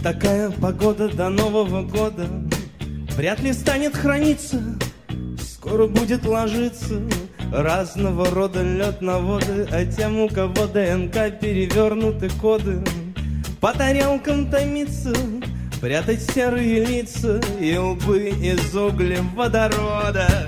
Такая погода до Нового года вряд ли станет храниться. Скоро будет ложиться разного рода лед на воды, а тем, у кого ДНК перевернуты коды, по тарелкам томиться, прятать серые лица и лбы из углеводорода.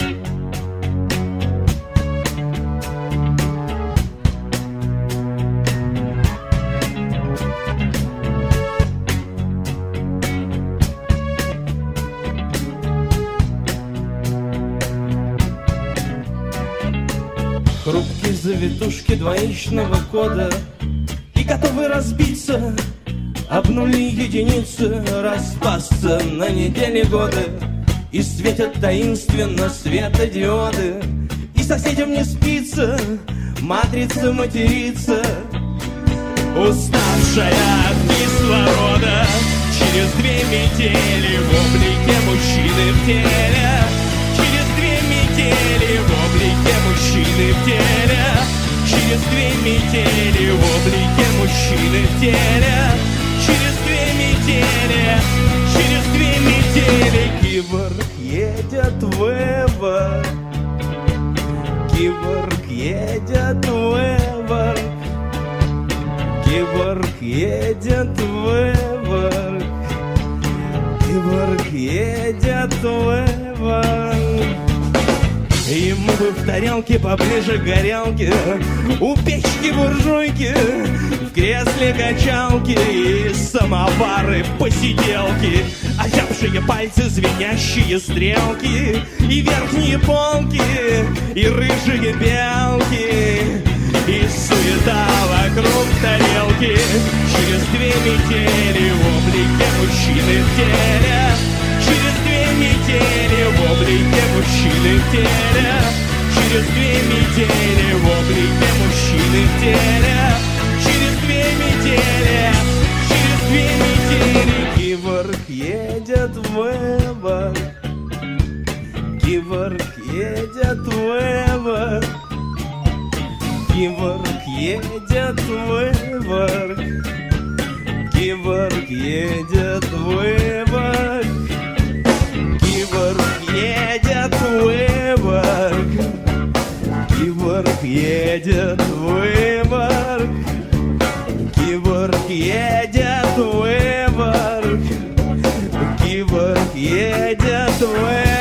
Хрупкие завитушки двоичного кода и готовы разбиться об нули единицы, распасться на недели годы. И светят таинственно светодиоды, и соседям не спится, матрица матерится, уставшая от кислорода. Через 2 метели в облике мужчины в теле, через 2 метели в облике мужчины в теле, через 2 метели в облике мужчины в теле, через 2 метели, через 2 метели. Киборг едет в Эвор, киборг едет в Эвор, киборг едет в Эвор, киборг едет в Эвор. Ему бы в тарелке поближе к горелке, у печки буржуйки, в кресле качалки и самовары посиделки, озябшие пальцы, звенящие стрелки, и верхние полки, и рыжие белки, и суета вокруг тарелки. Через 2 метели в облике мужчины в теле, через 2 метели в облике мужчины в теле, через 2 метели в облике мужчины в теле, через 2 метели, через 2 метели. Киборг едет в Эвор, киборг едет в Эвор, киборг едет в Эвор, киборг едет в Эвор, киборг едет в Эвор, киборг едет в Эвор, киборг едет в Эвор, киборг едет в Эвор.